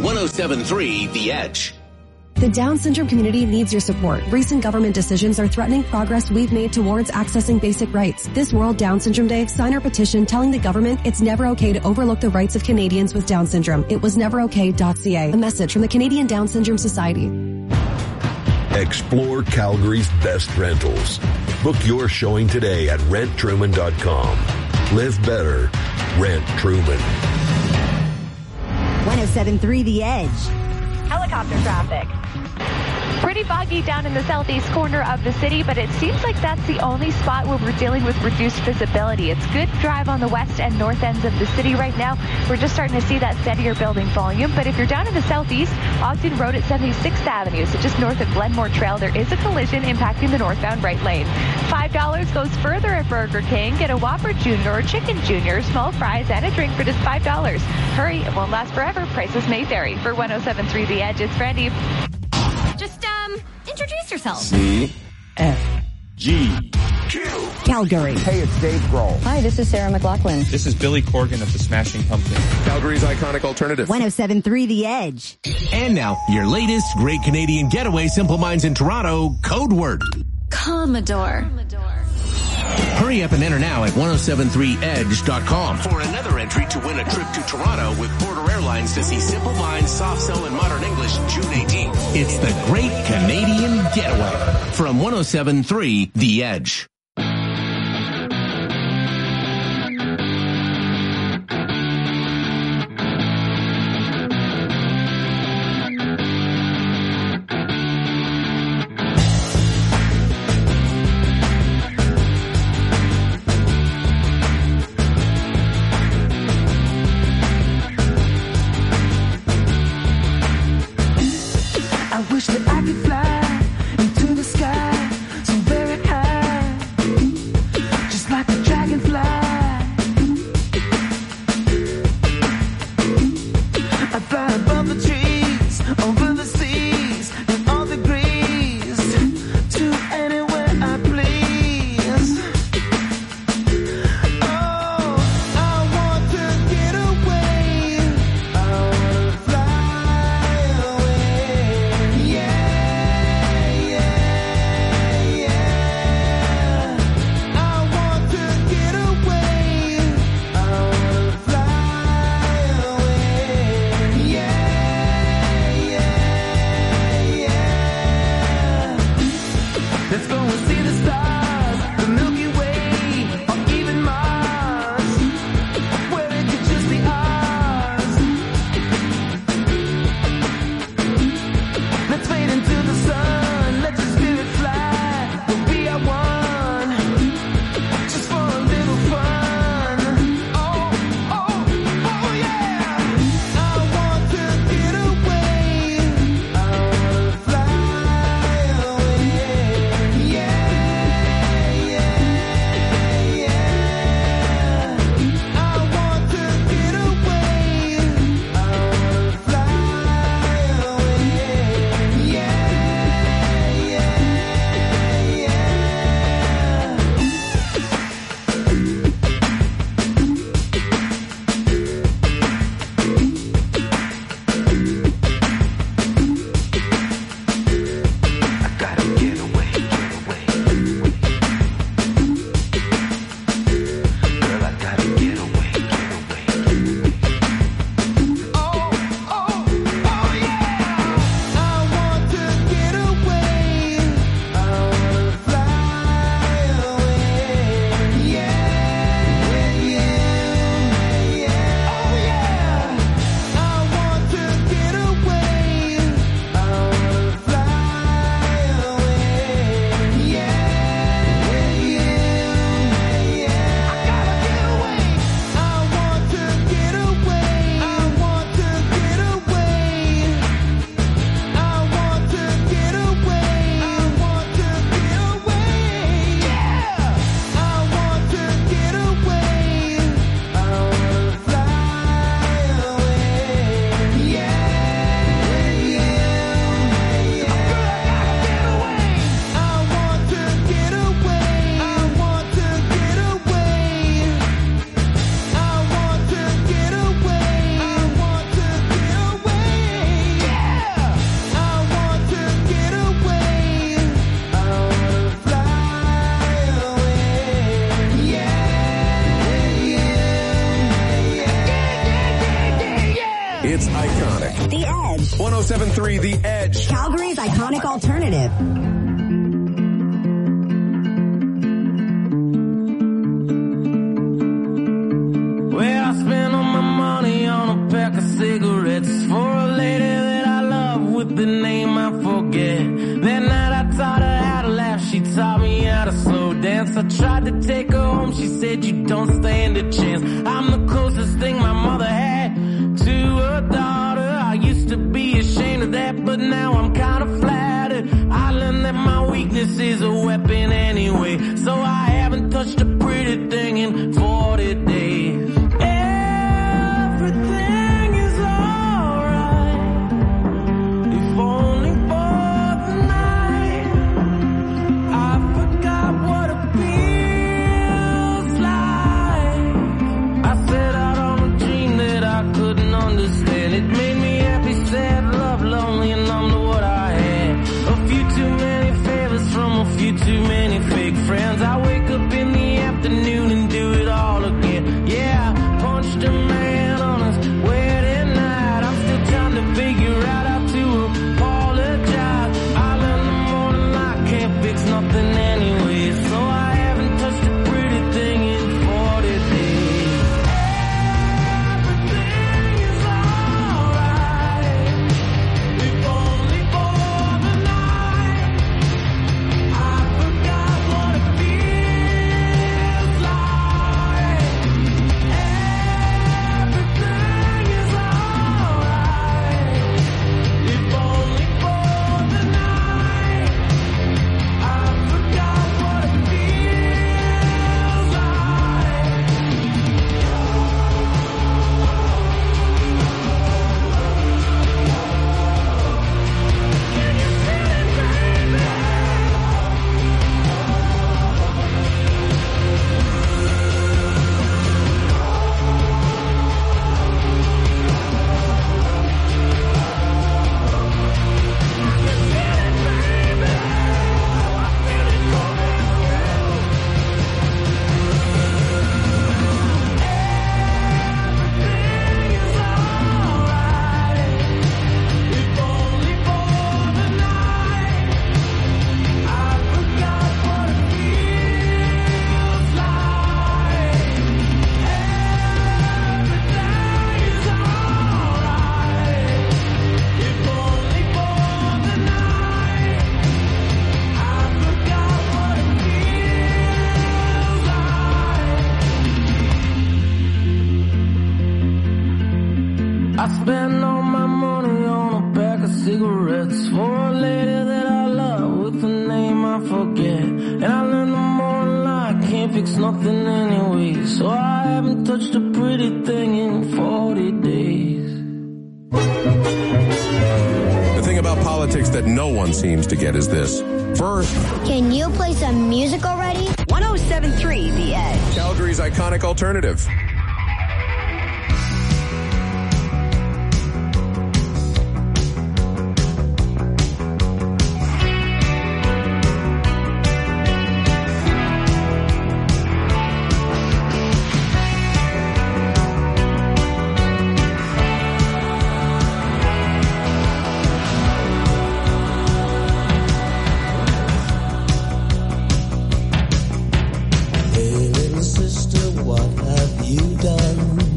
107.3 The Edge. The Down syndrome community needs your support. Recent government decisions are threatening progress we've made towards accessing basic rights. This World Down Syndrome Day, sign our petition telling the government it's never okay to overlook the rights of Canadians with Down syndrome. It was neverokay.ca. A message from the Canadian Down Syndrome Society. Explore Calgary's best rentals. Book your showing today at renttruman.com. Live better. Rent Truman. 107.3 The Edge. Helicopter traffic. Pretty foggy down in the southeast corner of the city, but it seems like that's the only spot where we're dealing with reduced visibility. It's good drive on the west and north ends of the city right now. We're just starting to see that steadier building volume, but if you're down in the southeast, Ogden Road at 76th Avenue, so just north of Glenmore Trail, there is a collision impacting the northbound right lane. $5 goes further at Burger King. Get a Whopper Junior or Chicken Junior, small fries, and a drink for just $5. Hurry, it won't last forever. Prices may vary. For 107.3 The Edge, it's Brandy. Just, introduce yourself. C-F-G. Calgary. Hey, it's Dave Grohl. Hi, this is Sarah McLachlan. This is Billy Corgan of the Smashing Pumpkins. Calgary's iconic alternative. 107.3 The Edge. And now, your latest Great Canadian Getaway Simple Minds in Toronto code word. Commodore. Hurry up and enter now at 1073edge.com for another entry to win a trip to Toronto with Porter Airlines to see Simple Minds, Soft Cell, and Modern English June 18th. It's the Great Canadian Getaway from 1073 The Edge. iconic. The Edge. 107.3 The Edge. Calgary's iconic alternative. Well, I spent all my money on a pack of cigarettes for a lady that I love with the name I forget. That night I taught her how to laugh, she taught me how to slow dance. I tried to take her home, she said you don't stand a chance. I'm the closest thing my mother had to a daughter. I used to be ashamed of that, but now I'm kind of flattered. I learned that my weakness is a weapon anyway, so I haven't touched a pretty thing in 40 days. Everything is alright, if only for the night. I forgot what it feels like. I set out on a dream that I couldn't understand. It made me happy, sad, love, lonely, and numb to what I had. A few too many favors from a few too many fake friends. I wake up in the afternoon and do it all again. Yeah, I punched a man on his wedding night. I'm still trying to figure out how to apologize. I learned the morning I can't fix nothing anyway, so I haven't touched a pretty thing in 40 days. Everything is alright, if only for the night. I forgot what it feels like. Everything is alright, if only for the night. I forgot what it feels like. Can you feel it, baby? I spent all my money on a pack of cigarettes for a lady that I love with a name I forget. And I learned the morning I can't fix nothing anyway, so I haven't touched a pretty thing in 40 days. The thing about politics that no one seems to get is this. First, Can you play some music already? 107.3 The Edge. Calgary's iconic alternative. Hey little sister, what have you done?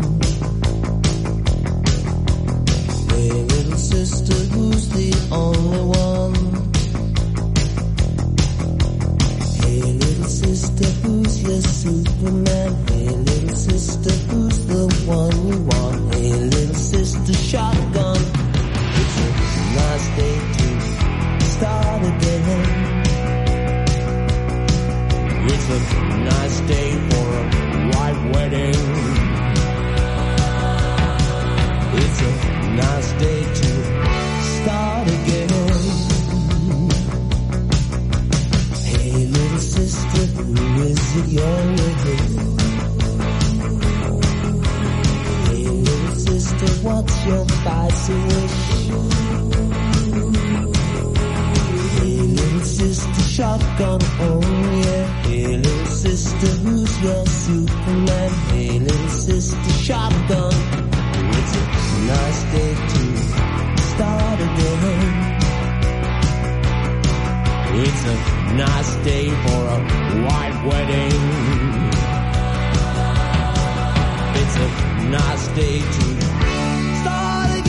Hey little sister, who's the only one? Hey little sister, who's your Superman? Hey little sister, who's the one you want? Hey little sister, shotgun. It's a nice day to start again. It's a nice day for a white wedding. It's a nice day to start again. Hey little sister, who is it you're with? Hey little sister, what's your spicy wish? Hey little sister, shotgun, oh yeah. Hey little sister, who's your Superman? Hey little sister, shotgun. It's a nice day to nice day for a white wedding. It's a nice day to start again.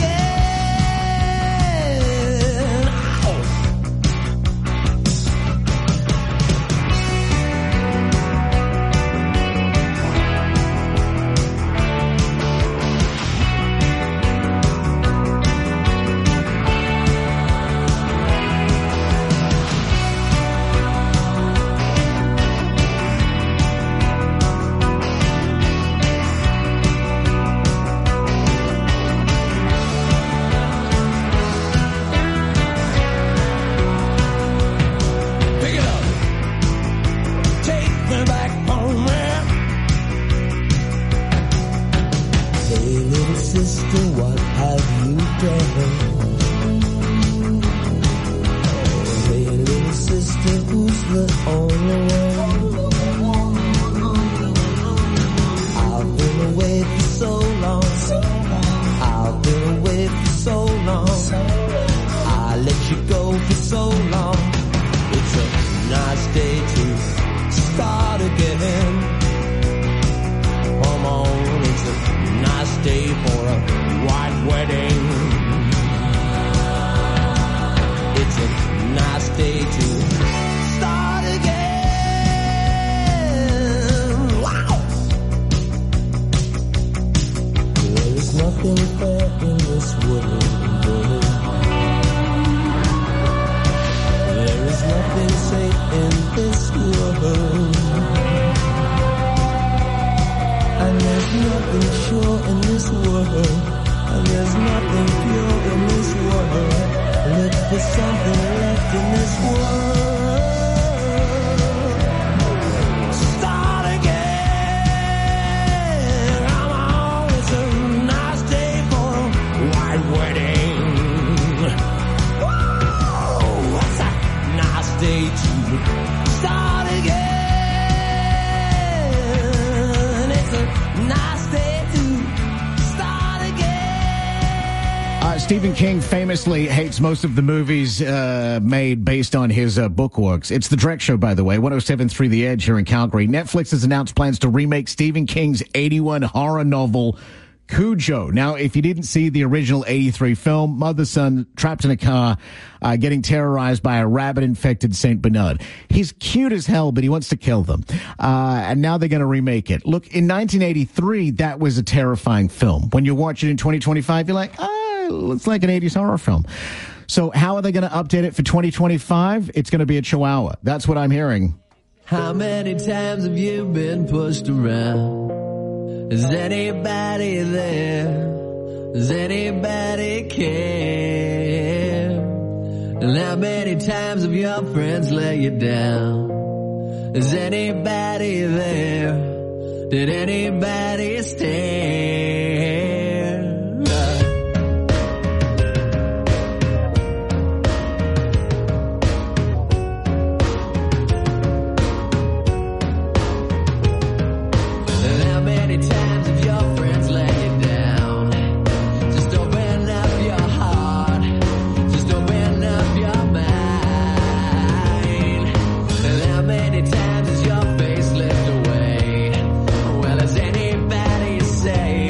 Stephen King famously hates most of the movies made based on his book works. It's The Drek Show, by the way, 107.3 The Edge here in Calgary. Netflix has announced plans to remake Stephen King's 81 horror novel, Cujo. Now, if you didn't see the original 83 film, mother-son trapped in a car, getting terrorized by a rabbit-infected St. Bernard. He's cute as hell, but he wants to kill them. And now they're going to remake it. Look, in 1983, that was a terrifying film. When you watch it in 2025, you're like, it's like an 80s horror film. So how are they going to update it for 2025? It's going to be a chihuahua. That's what I'm hearing. How many times have you been pushed around? Is anybody there? Does anybody care? And how many times have your friends let you down? Is anybody there? Did anybody stare? Say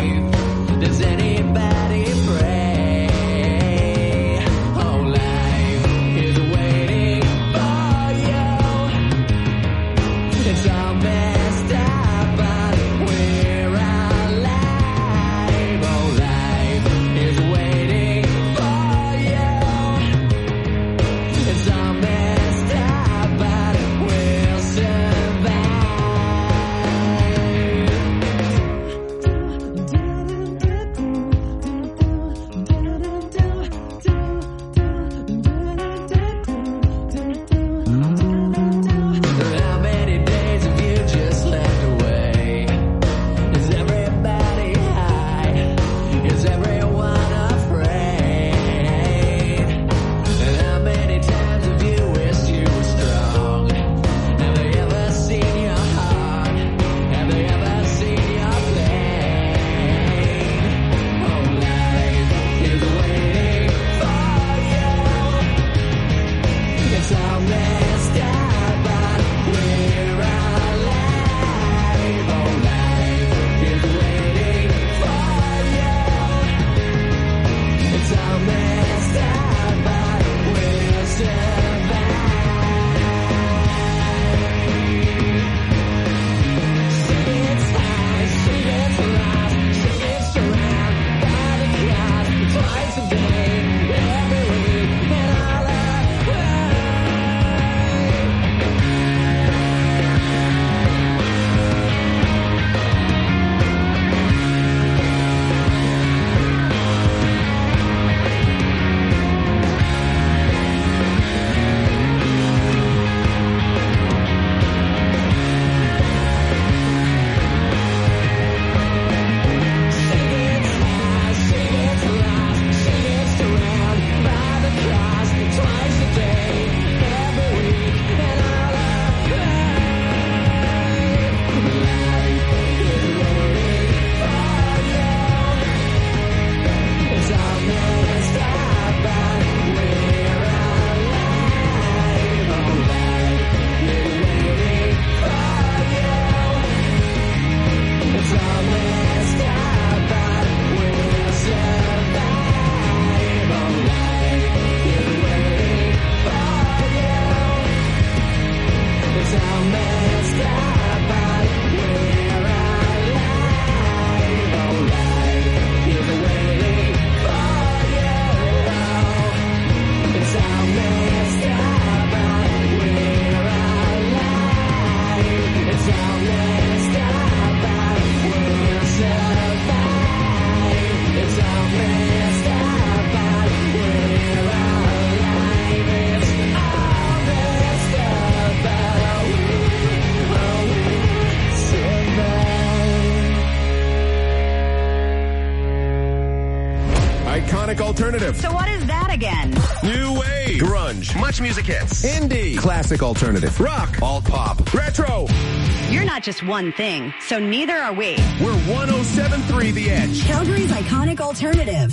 alternative. So what is that again? New wave. Grunge. Much music hits. Indie. Classic alternative. Rock. Alt pop. Retro. You're not just one thing, so neither are we. We're 107.3 The Edge. Calgary's iconic alternative.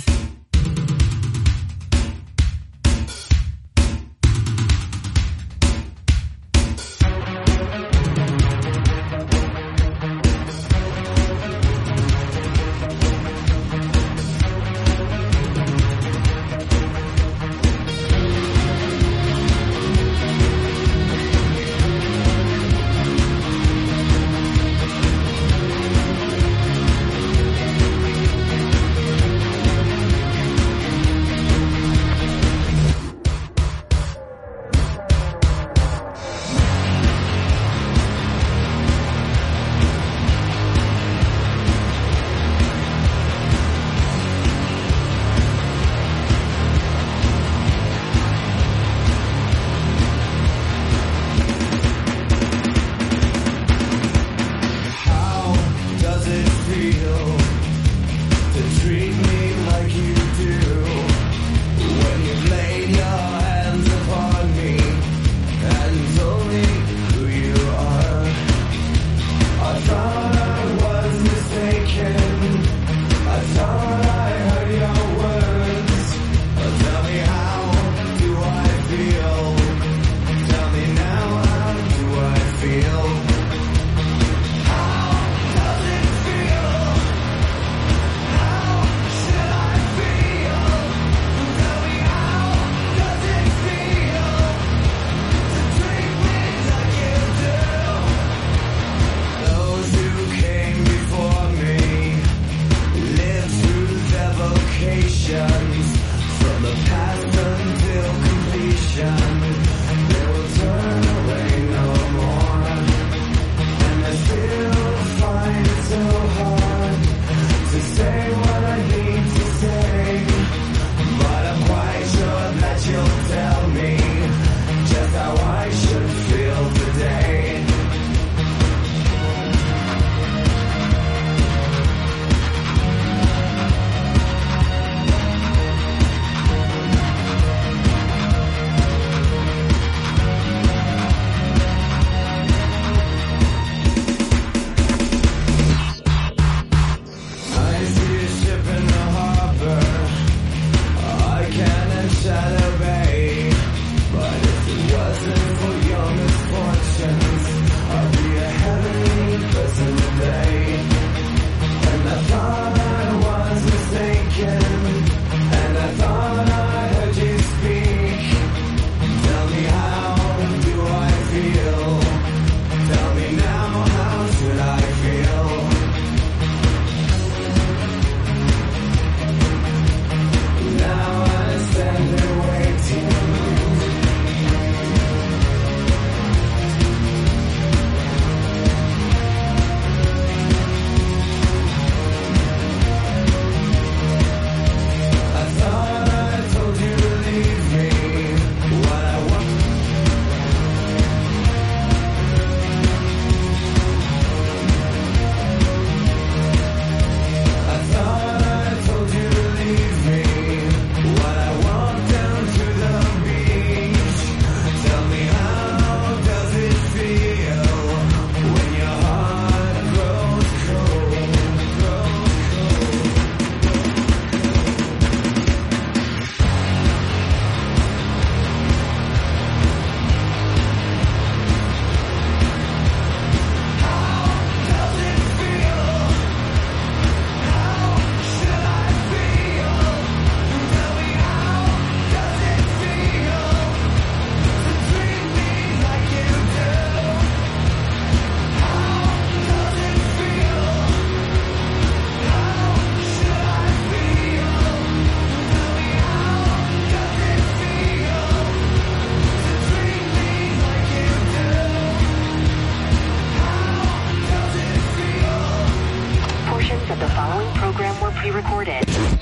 pre-recorded.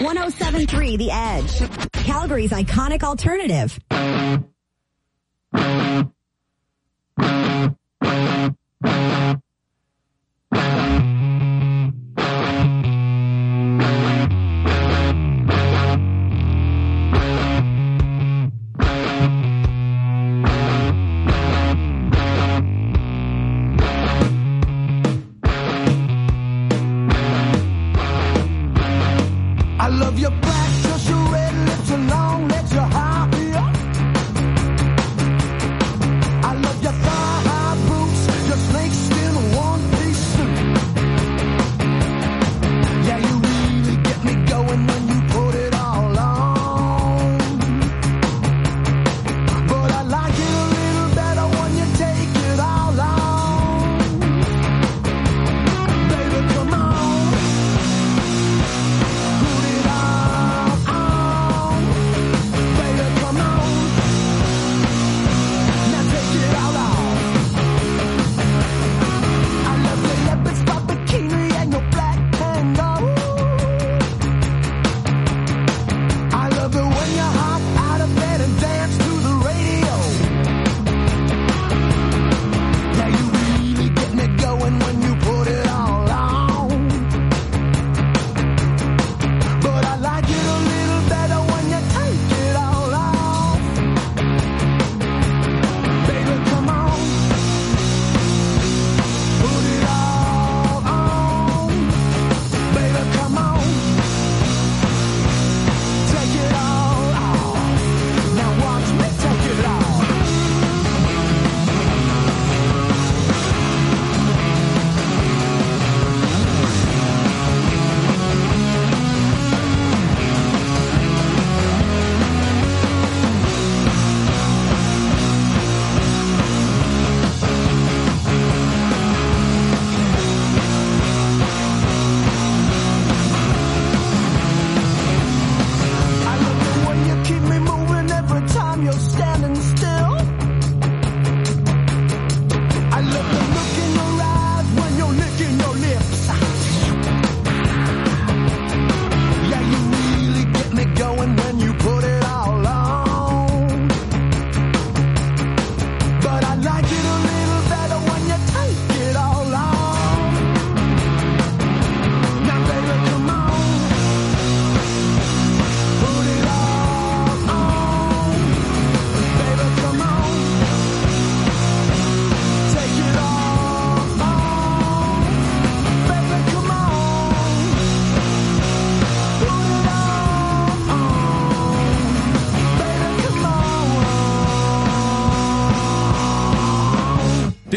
107.3 The Edge, Calgary's iconic alternative.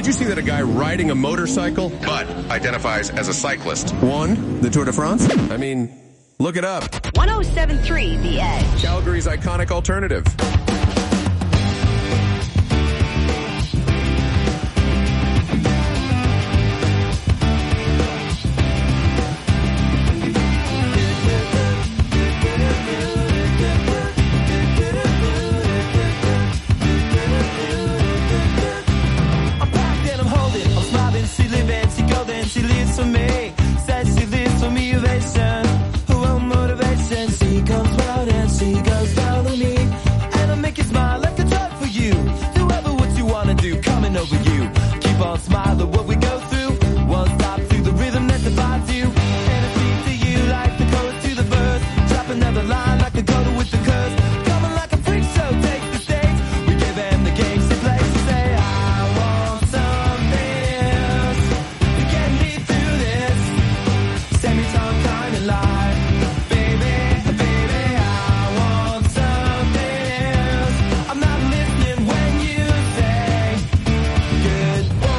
you see that a guy riding a motorcycle but identifies as a cyclist won the Tour de France? I mean, look it up. 107.3 The Edge. Calgary's iconic alternative. For me, says she lives for me, ovation. Her own motivation. She comes round and she goes down on me. And I make you smile like a drug for you. Do ever what you wanna do, coming over you. Keep on smiling what we go through. Won't stop to the rhythm that divides you. And I speak to you like the chorus to the verse. Drop another line like a coda with the curse. Coming like a freak show, takes the stage. We give them the game, she plays and say, I want something else to get me through this semi-time kind of life. Baby, baby, I want something else. I'm not listening when you say goodbye.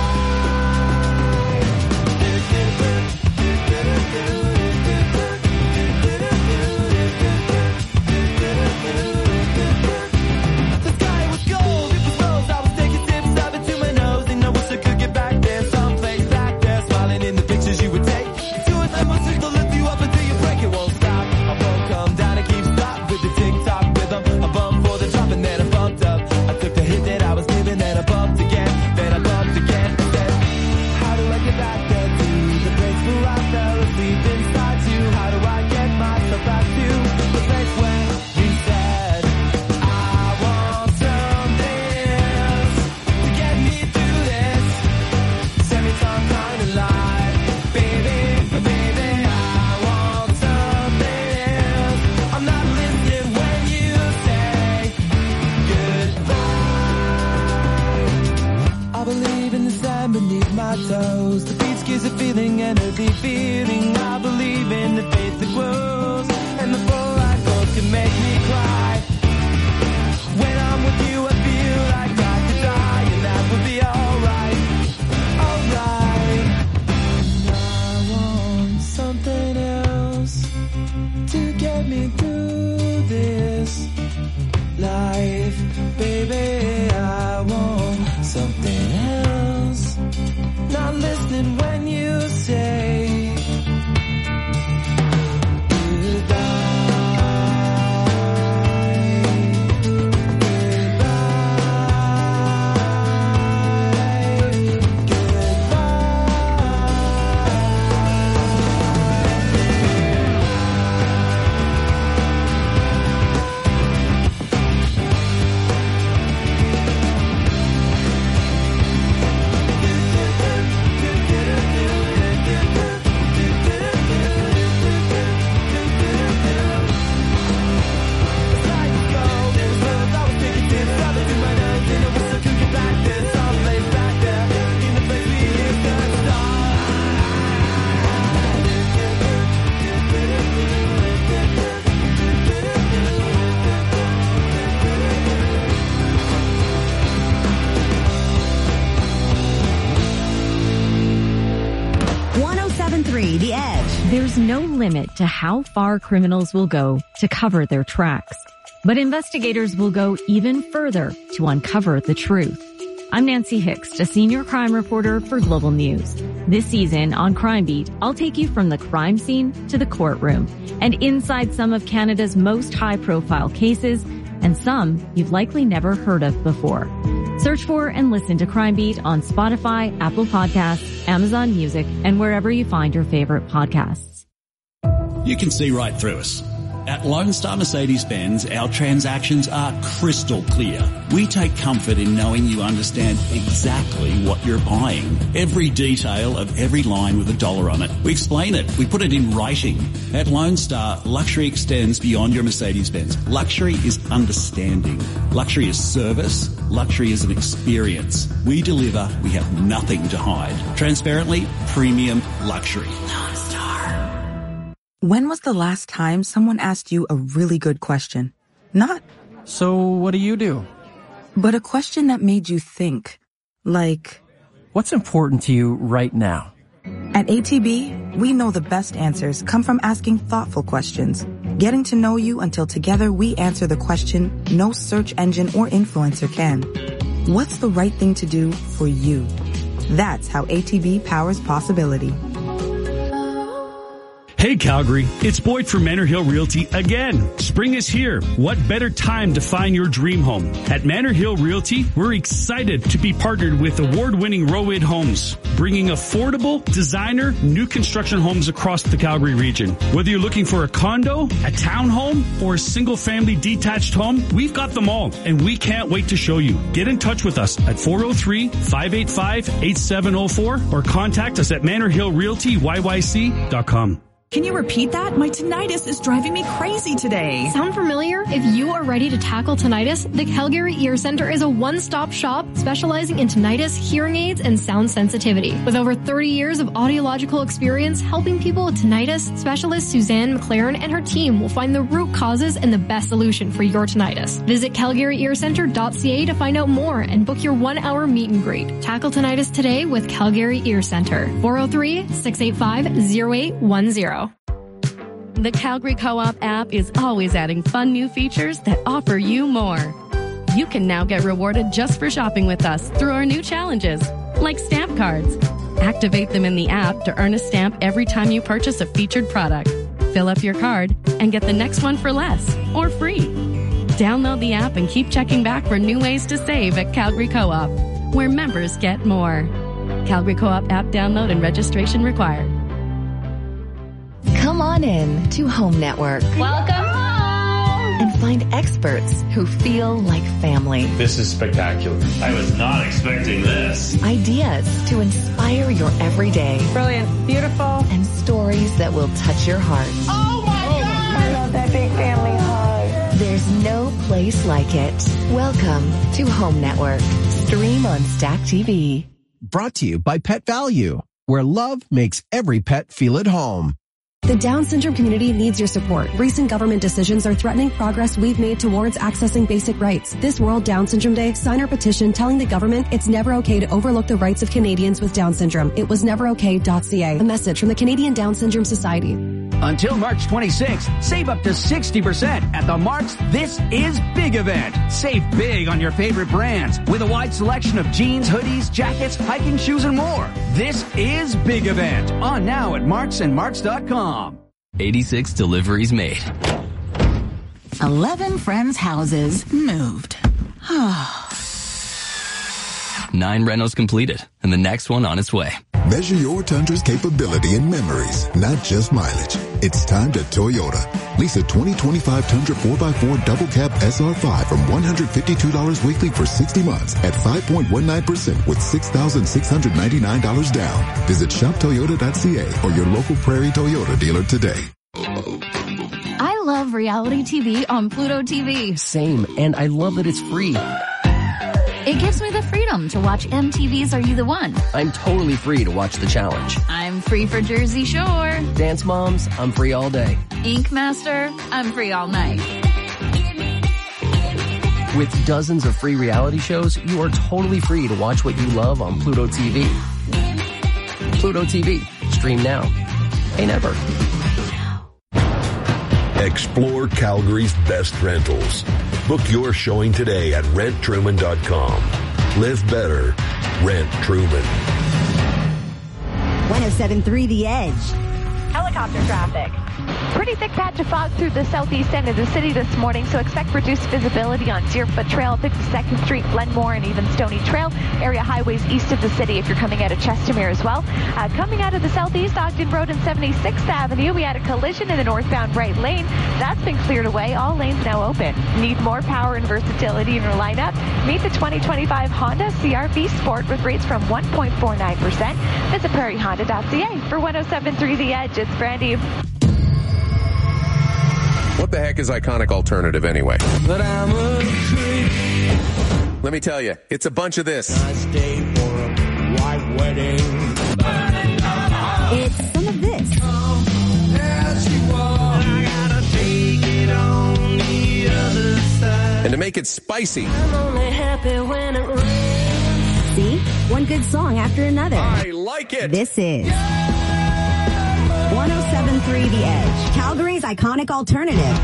The sky was gold, it was rose. I was taking sips of it to my nose, and I wish I could get back there, someplace back there, smiling in the pictures you would take. To a time when to lift you up until you break, it won't stop. I won't come down and keep stop with the tick-tock rhythm. I bumped for the drop and then I bumped up. I took the hit that I was giving, then I bumped again, then I bumped again. I said, how do I get back there to the place where I fell asleep inside you? How do I get myself back to the place where you said, I want something else to get me through this semi-time kind of life. Baby, baby, I want something else. I'm not listening when you say goodbye. I believe in the sand beneath my toes. The beach gives a feeling and a deep feeling. I believe in the faith that grows, and the black gold can make me cry. When I'm with you, I feel like I could die, and that would be alright, alright. I want something else to get me through this life, baby. I want something else. Not listening when you say The Edge. There's no limit to how far criminals will go to cover their tracks. But investigators will go even further to uncover the truth. I'm Nancy Hicks, a senior crime reporter for Global News. This season on Crime Beat, I'll take you from the crime scene to the courtroom and inside some of Canada's most high-profile cases and some you've likely never heard of before. Search for and listen to Crime Beat on Spotify, Apple Podcasts, Amazon Music, and wherever you find your favorite podcasts. You can see right through us. At Lone Star Mercedes-Benz, our transactions are crystal clear. We take comfort in knowing you understand exactly what you're buying. Every detail of every line with a dollar on it. We explain it. We put it in writing. At Lone Star, luxury extends beyond your Mercedes-Benz. Luxury is understanding. Luxury is service. Luxury is an experience. We deliver. We have nothing to hide. Transparently, premium luxury. Lone Star. When was the last time someone asked you a really good question? Not, so what do you do? But a question that made you think. Like, What's important to you right now? At ATB, we know the best answers come from asking thoughtful questions, getting to know you until together we answer the question no search engine or influencer can. What's the right thing to do for you? That's how ATB powers possibility. Hey Calgary, it's Boyd from Manor Hill Realty again. Spring is here. What better time to find your dream home? At Manor Hill Realty, we're excited to be partnered with award-winning RoWid Homes, bringing affordable, designer, new construction homes across the Calgary region. Whether you're looking for a condo, a townhome, or a single-family detached home, we've got them all, and we can't wait to show you. Get in touch with us at 403-585-8704 or contact us at ManorHillRealtyYYC.com. Can you repeat that? My tinnitus is driving me crazy today. Sound familiar? If you are ready to tackle tinnitus, the Calgary Ear Center is a one-stop shop specializing in tinnitus, hearing aids, and sound sensitivity. With over 30 years of audiological experience helping people with tinnitus, specialist Suzanne McLaren and her team will find the root causes and the best solution for your tinnitus. Visit calgaryearcenter.ca to find out more and book your 1-hour meet and greet. Tackle tinnitus today with Calgary Ear Center. 403-685-0810. The Calgary Co-op app is always adding fun new features that offer you more. You can now get rewarded just for shopping with us through our new challenges, like stamp cards. Activate them in the app to earn a stamp every time you purchase a featured product. Fill up your card and get the next one for less or free. Download the app and keep checking back for new ways to save at Calgary Co-op, where members get more. Calgary Co-op app download and registration required. Come on in to Home Network. Welcome home! And find experts who feel like family. This is spectacular. I was not expecting this. Ideas to inspire your everyday. Brilliant. Beautiful. And stories that will touch your heart. Oh my God! I love that big family hug. There's no place like it. Welcome to Home Network. Stream on Stack TV. Brought to you by Pet Value, where love makes every pet feel at home. The Down syndrome community needs your support. Recent government decisions are threatening progress we've made towards accessing basic rights. This World Down Syndrome Day, sign our petition telling the government it's never okay to overlook the rights of Canadians with Down syndrome. It was neverokay.ca. A message from the Canadian Down Syndrome Society. Until March 26th, save up to 60% at the Mark's This Is Big event. Save big on your favorite brands with a wide selection of jeans, hoodies, jackets, hiking shoes, and more. This is Big event. On now at Marks and Marks.com. 86 deliveries made. 11 friends' houses moved. 9 renos completed, and the next one on its way. Measure your Tundra's capability in memories, not just mileage. It's time to Toyota. Lease a 2025 Tundra 4x4 double cab SR5 from $152 weekly for 60 months at 5.19% with $6,699 down. Visit shoptoyota.ca or your local Prairie Toyota dealer today. I love reality TV on Pluto TV. Same, and I love that it's free. It gives me the freedom to watch MTV's Are You the One? I'm totally free to watch The Challenge. I'm free for Jersey Shore. Dance Moms, I'm free all day. Ink Master, I'm free all night. With dozens of free reality shows, you are totally free to watch what you love on Pluto TV. Pluto TV. Stream now. Pay never. Explore Calgary's best rentals. Book your showing today at renttruman.com. Live better. Rent Truman. 107.3 The Edge. Helicopter traffic. Pretty thick patch of fog through the southeast end of the city this morning, so expect reduced visibility on Deerfoot Trail, 52nd Street, Glenmore, and even Stony Trail. Area highways east of the city if you're coming out of Chestermere as well. Coming out of the southeast, Ogden Road and 76th Avenue, we had a collision in the northbound right lane. That's been cleared away. All lanes now open. Need more power and versatility in your lineup? Meet the 2025 Honda CR-V Sport with rates from 1.49%. Visit prairiehonda.ca. For 107.3 The Edge, it's Brandy. What the heck is Iconic Alternative anyway? But I'm a creep. Let me tell you, it's a bunch of this. I stay for a white wedding. It's some of this. And to make it spicy, I'm only happy when it rains. See? One good song after another. I like it. This is 107.3 The Edge, Calgary's iconic alternative.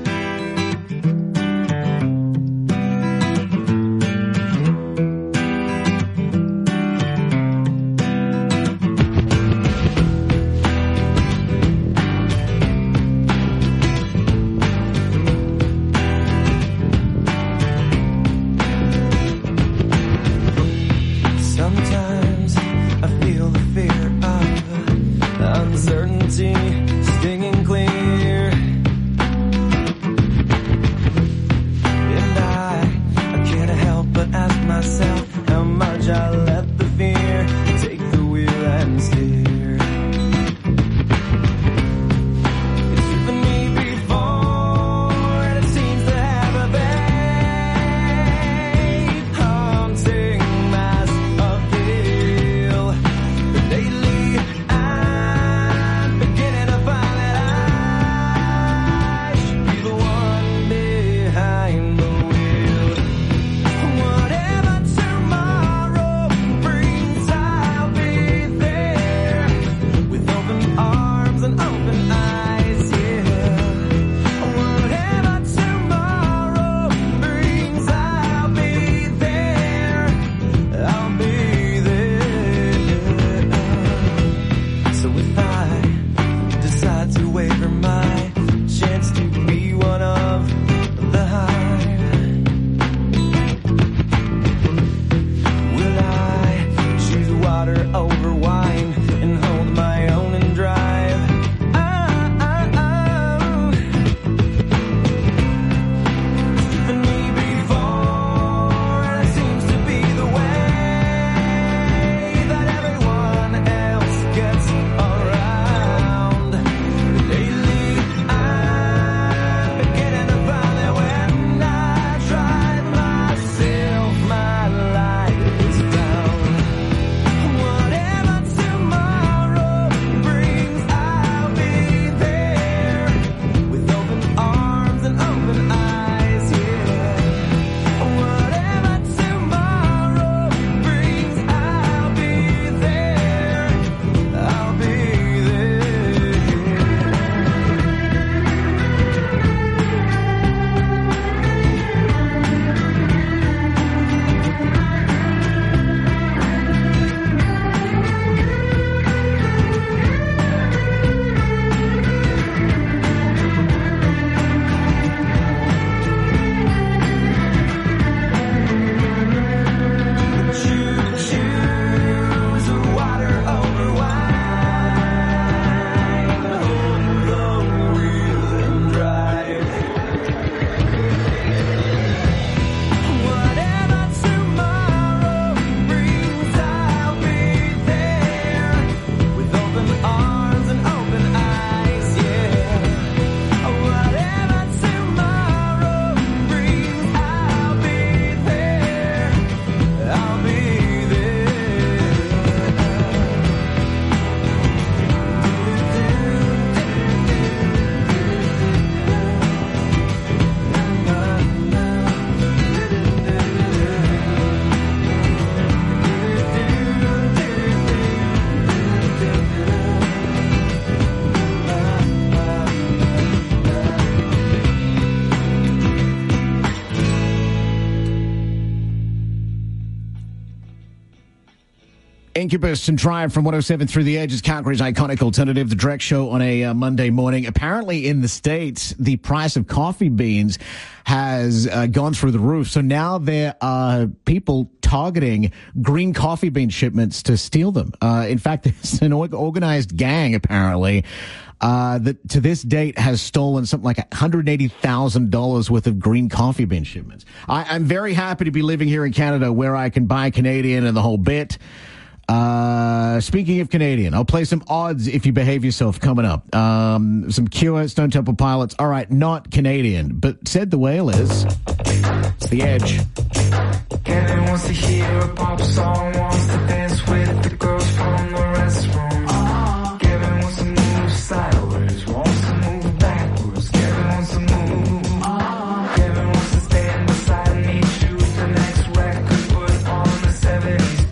Stinging clear, and I can't help but ask myself how much I let the fear take the wheel and steer. It's driven me before, and it seems to have a bait, haunting mass appeal. But lately I'm beginning to find that I should be the one behind the wheel. Whatever tomorrow brings, I'll be there with open arms and open eyes, yeah. Whatever tomorrow brings, I'll be there. I'll be there. So if I decide to waver my chance to be one of the high, will I choose water over wine and hold my own and drive? It's driven me before, and it seems to be the way that everyone else gets around. Lately I'm beginning to find that when I drive myself, my life is down. Whatever tomorrow brings, I'll be there with open arms and open eyes, yeah. Whatever tomorrow brings, I'll be there. I'll be choose water over wine, hold the wheel and drive. Whatever tomorrow brings, I'll be there with open arms and open eyes, yeah. Whatever tomorrow brings, I'll be there. I'll be Incubus and Triumph from 107 Through the Edge is Calgary's iconic alternative, the direct show on a Monday morning. Apparently in the States, the price of coffee beans has gone through the roof. So now there are people targeting green coffee bean shipments to steal them. In fact, there's an organized gang, apparently, that to this date has stolen something like $180,000 worth of green coffee bean shipments. I'm very happy to be living here in Canada where I can buy Canadian and the whole bit. Speaking of Canadian, I'll play some odds if you behave yourself coming up. Some Cure, Stone Temple Pilots. All right, not Canadian, but Said the Whale is. It's The Edge. Kevin wants to hear a pop song, wants to dance with the girls from the restaurant. Kevin wants to move sideways, wants to move backwards. Kevin wants to move. Kevin wants to stand beside me, choose the next record, put on the 70s.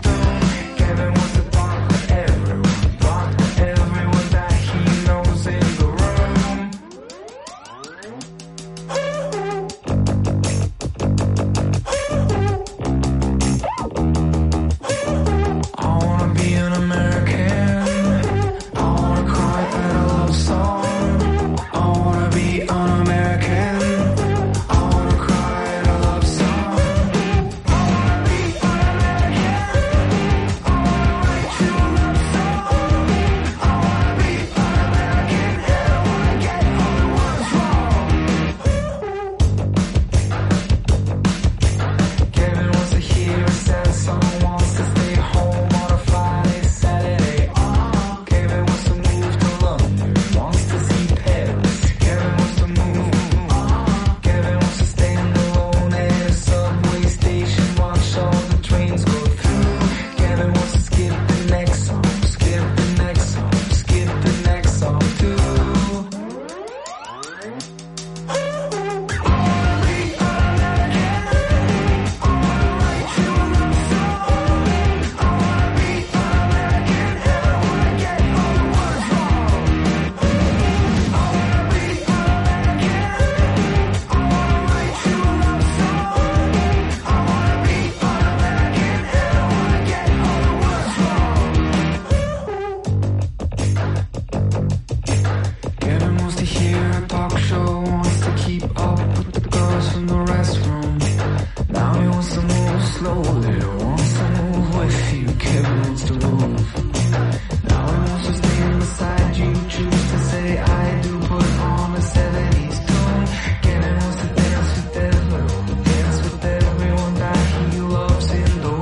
slowly wants to move with you, cables to move. Now I'm also standing beside you, choose to say I do, put on a 70s tone. Getting us to dance with everyone, dance with everyone that he loves in the room.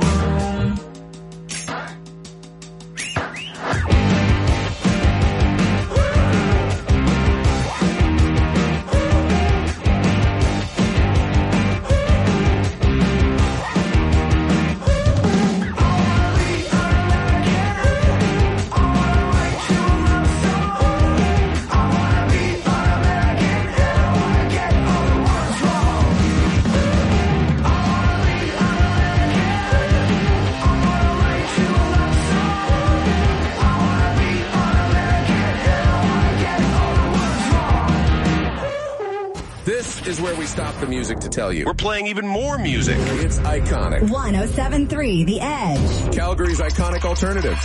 This is where we stop the music to tell you. We're playing even more music. It's iconic. 107.3 The Edge. Calgary's iconic alternative.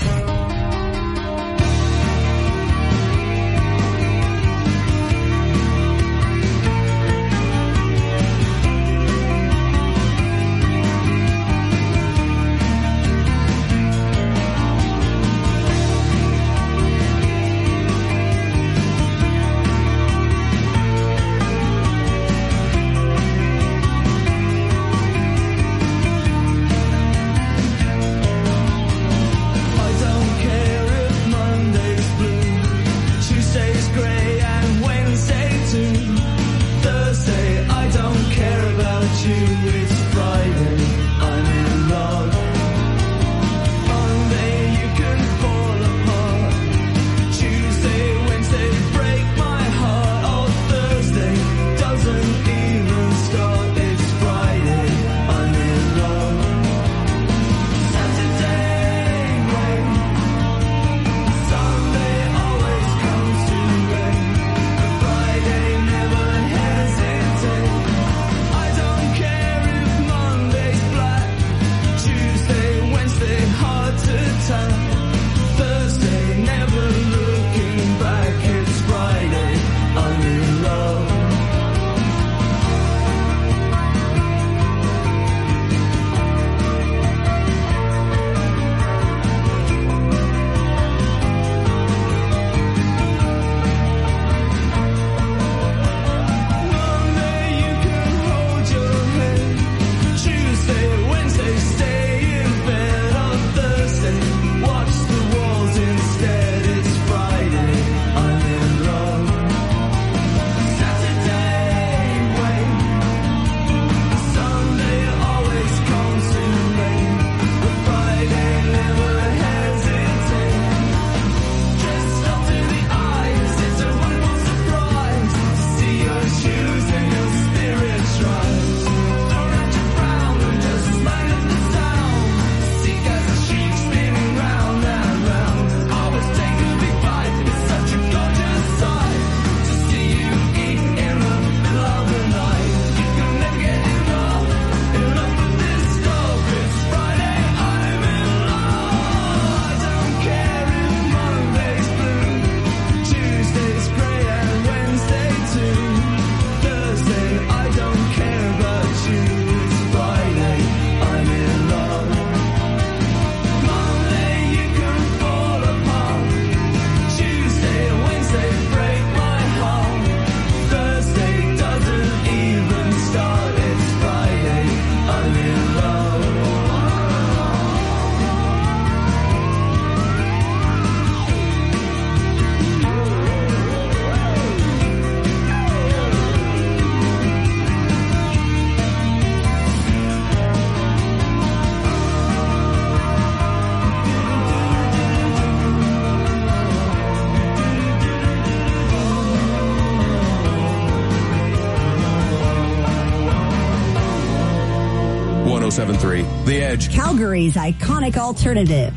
The Edge. Calgary's iconic alternative.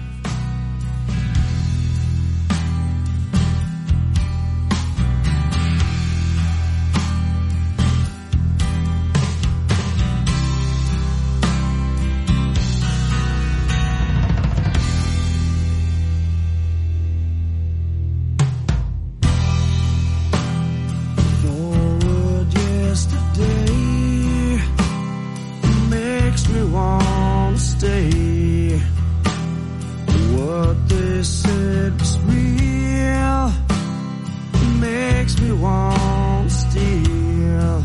Makes me want stay. What they said was real, makes me want to steal.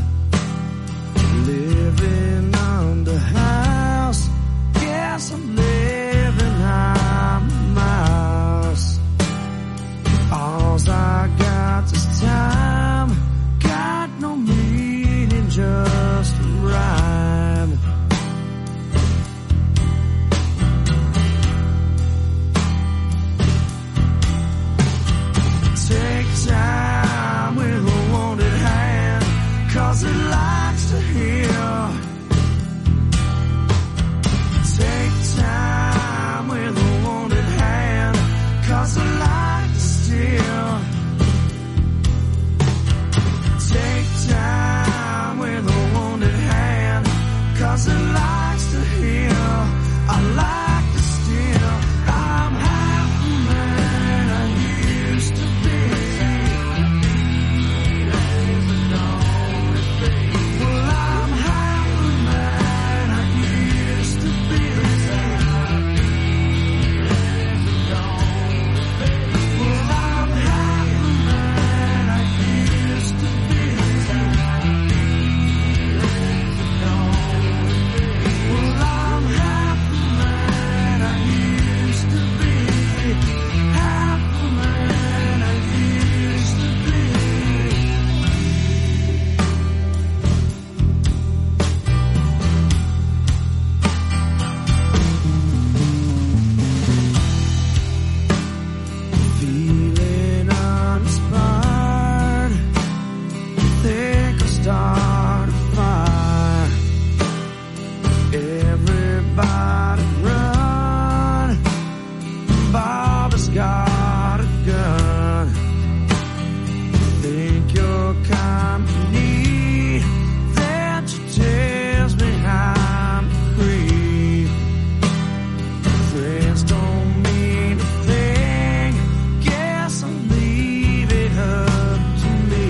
Living under house, guess I'm living on a mouse. All's I got is time, got no meaning, just a rhyme. Take time with a wanted hand, 'cause it likes to heal. Take time with a wanted hand, 'cause it likes to steal. Take time with a wanted hand, 'cause it likes to heal. I like to steal. I'm half the man I used to be. Well, I'm half the man I used to be. Well, I'm half the man I used to be. Well, I'm half the man I used to be. Half the man I used to be. Feeling uninspired, think I'll start a fire. Everybody run, Bob's got a gun. Think your company, that you tells me I'm free. Friends don't mean a thing, guess I'll leave it up to me.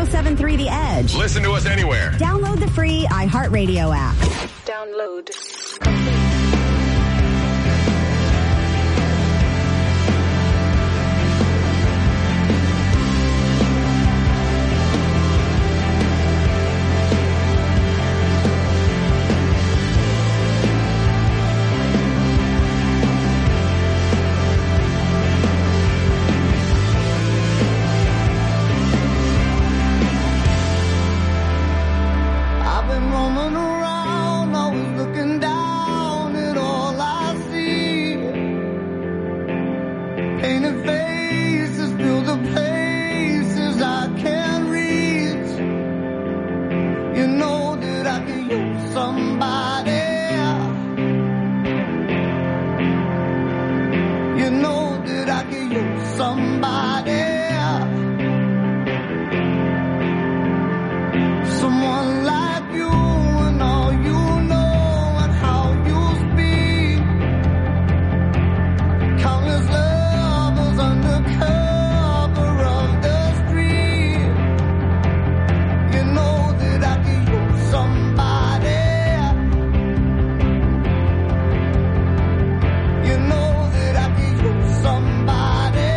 107.3 The Edge. Listen to us anywhere. Download the free iHeartRadio app. Download. I've been roaming around, always looking down at all I see. Painted faces fill the places I can't reach. You know that I could use somebody. You know that I could use somebody. Someone like you and all you know and how you speak. Countless lovers under cover of the street. You know that I could use somebody. You know that I could use somebody.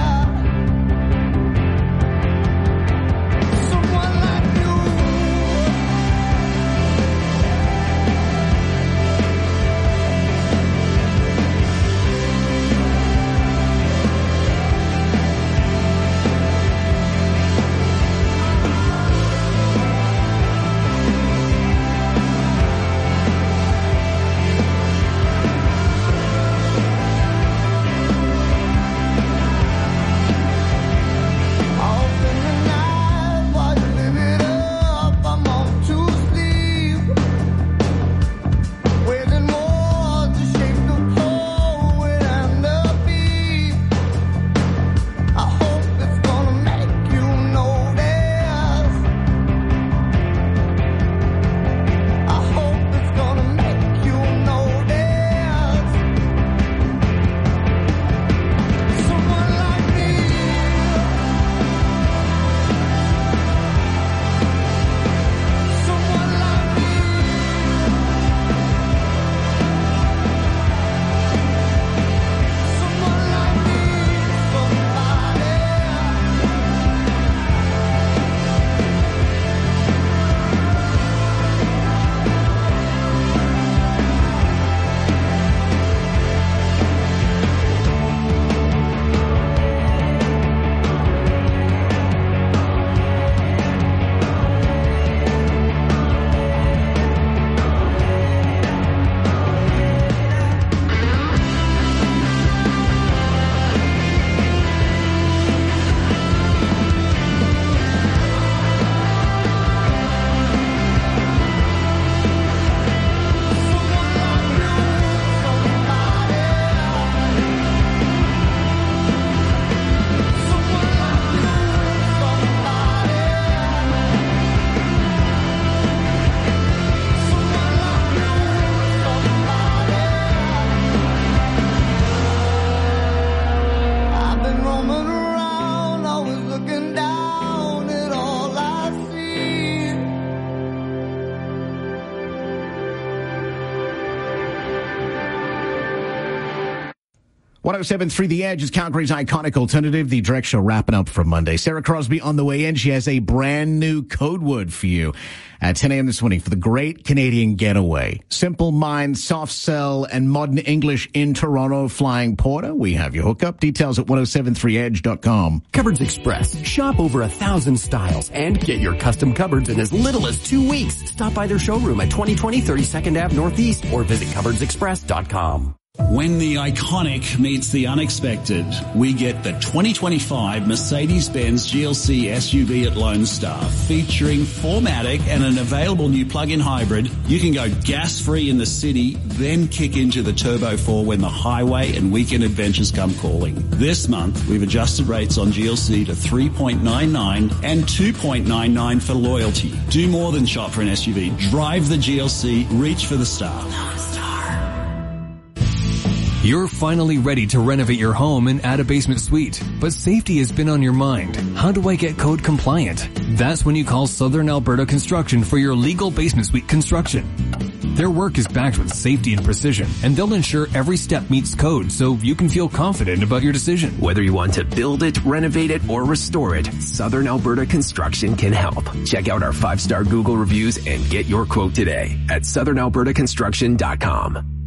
Someone like you. I'll spend the night while you live it up. I'm off to sleep, waging war to shape the poet and the beat. I hope it's gonna make you notice. I hope it's gonna make you notice. Someone like me. Someone like me. Someone like me. Somebody. I've been roaming around, always looking down at all I see. 107.3 The Edge is Calgary's iconic alternative. The Direct Show wrapping up for Monday. Sarah Crosby on the way in. She has a brand new code word for you at 10 a.m. this morning for the Great Canadian Getaway. Simple Minds, Soft Cell, and Modern English in Toronto flying Porter. We have your hookup. Details at 1073edge.com. Cupboards Express. Shop over 1,000 styles and get your custom cupboards in as little as 2 weeks. Stop by their showroom at 2020 32nd Ave Northeast or visit cupboardsexpress.com. When the iconic meets the unexpected, we get the 2025 Mercedes-Benz GLC SUV at Lone Star, featuring 4MATIC and an available new plug-in hybrid. You can go gas-free in the city, then kick into the Turbo 4 when the highway and weekend adventures come calling. This month, we've adjusted rates on GLC to 3.99 and 2.99 for loyalty. Do more than shop for an SUV. Drive the GLC. Reach for the star. You're finally ready to renovate your home and add a basement suite, but safety has been on your mind. How do I get code compliant? That's when you call Southern Alberta Construction for your legal basement suite construction. Their work is backed with safety and precision, and they'll ensure every step meets code so you can feel confident about your decision. Whether you want to build it, renovate it, or restore it, Southern Alberta Construction can help. Check out our 5-star Google reviews and get your quote today at southernalbertaconstruction.com.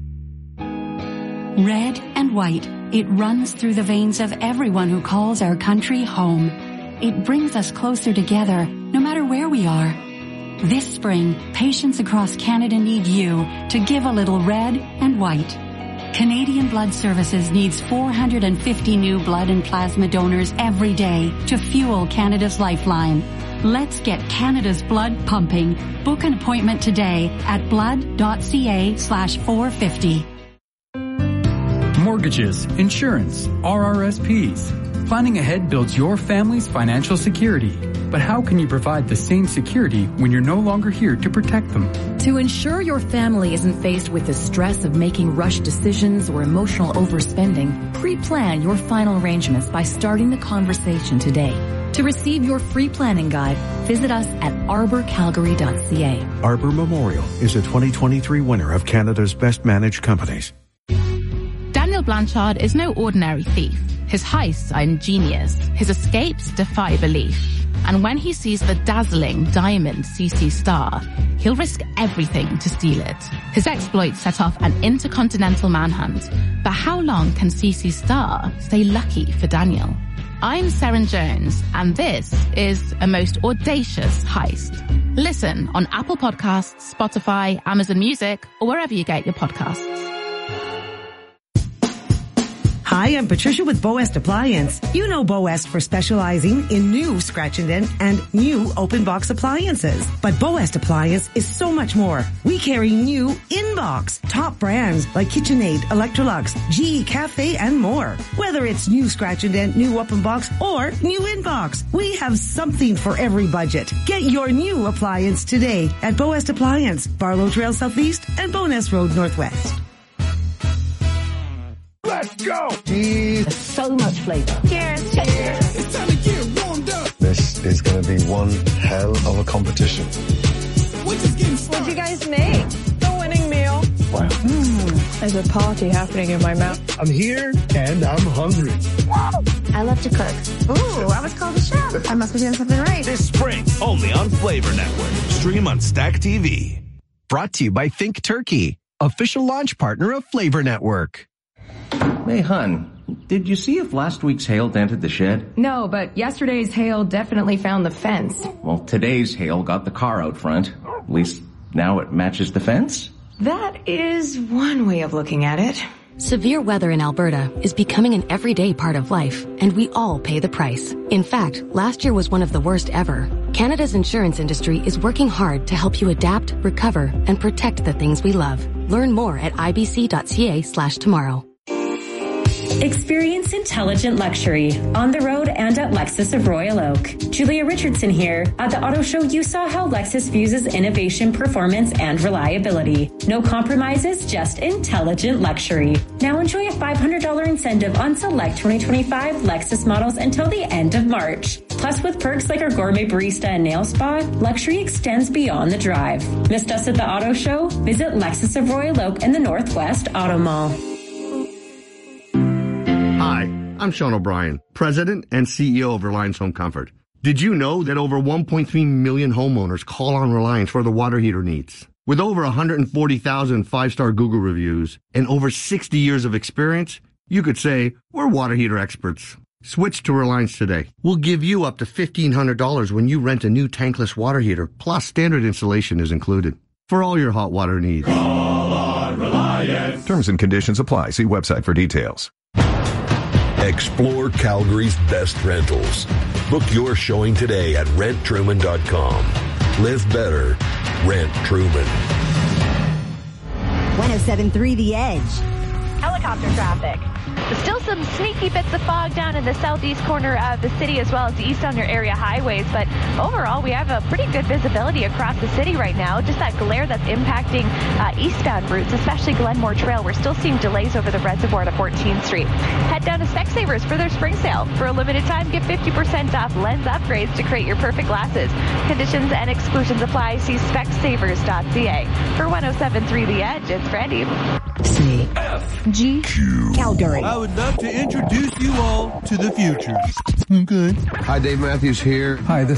Red and white, it runs through the veins of everyone who calls our country home. It brings us closer together, no matter where we are. This spring, patients across Canada need you to give a little red and white. Canadian Blood Services needs 450 new blood and plasma donors every day to fuel Canada's lifeline. Let's get Canada's blood pumping. Book an appointment today at blood.ca/450. Mortgages, insurance, RRSPs. Planning ahead builds your family's financial security. But how can you provide the same security when you're no longer here to protect them? To ensure your family isn't faced with the stress of making rushed decisions or emotional overspending, pre-plan your final arrangements by starting the conversation today. To receive your free planning guide, visit us at arborcalgary.ca. Arbor Memorial is a 2023 winner of Canada's Best Managed Companies. Daniel Blanchard is no ordinary thief. His heists are ingenious. His escapes defy belief. And when he sees the dazzling diamond CC Star, he'll risk everything to steal it. His exploits set off an intercontinental manhunt. But how long can CC Star stay lucky for Daniel? I'm Seren Jones, and this is a most audacious heist. Listen on Apple Podcasts, Spotify, Amazon Music, or wherever you get your podcasts. Hi, I'm Patricia with Bow West Appliance. You know Bow West for specializing in new scratch and dent and new open box appliances. But Bow West Appliance is so much more. We carry new in-box, top brands like KitchenAid, Electrolux, GE Cafe, and more. Whether it's new scratch and dent, new open box, or new in-box, we have something for every budget. Get your new appliance today at Bow West Appliance, Barlow Trail Southeast and Bowness Road Northwest. Let's go! Jeez, so much flavor. Cheers. Cheers. It's time to get warmed up. This is going to be one hell of a competition. What'd you guys make? The winning meal. Wow. There's a party happening in my mouth. I'm here and I'm hungry. I love to cook. Ooh, I was called a chef. I must be doing something right. This spring, only on Flavor Network. Stream on Stack TV. Brought to you by Think Turkey, official launch partner of Flavor Network. Hey, hun, did you see if last week's hail dented the shed? No, but yesterday's hail definitely found the fence. Well, today's hail got the car out front. At least now it matches the fence. That is one way of looking at it. Severe weather in Alberta is becoming an everyday part of life, and we all pay the price. In fact, last year was one of the worst ever. Canada's insurance industry is working hard to help you adapt, recover, and protect the things we love. Learn more at ibc.ca/tomorrow. Experience intelligent luxury on the road and at Lexus of Royal Oak. Julia Richardson here. At the auto show, you saw how Lexus fuses innovation, performance, and reliability. No compromises, just intelligent luxury. Now enjoy a $500 incentive on select 2025 Lexus models until the end of March. Plus, with perks like our gourmet barista and nail spa, luxury extends beyond the drive. Missed us at the auto show? Visit Lexus of Royal Oak in the Northwest Auto Mall. Hi, I'm Sean O'Brien, President and CEO of Reliance Home Comfort. Did you know that over 1.3 million homeowners call on Reliance for their water heater needs? With over 140,000 5-star Google reviews and over 60 years of experience, you could say we're water heater experts. Switch to Reliance today. We'll give you up to $1,500 when you rent a new tankless water heater, plus standard installation is included. For all your hot water needs. Call on Reliance. Terms and conditions apply. See website for details. Explore Calgary's best rentals. Book your showing today at renttruman.com. Live better. Rent Truman. 107.3 The Edge. helicopter traffic. Still some sneaky bits of fog down in the southeast corner of the city as well as the east on your area highways, but overall we have a pretty good visibility across the city right now. Just that glare that's impacting eastbound routes, especially Glenmore Trail. We're still seeing delays over the reservoir to 14th Street. Head down to Specsavers for their spring sale. For a limited time, get 50% off lens upgrades to create your perfect glasses. Conditions and exclusions apply. See specsavers.ca. For 107.3 The Edge, it's Brandy. CFG Calgary. I would love to introduce you all to the future. Okay. Hi, Dave Matthews here. Hi, this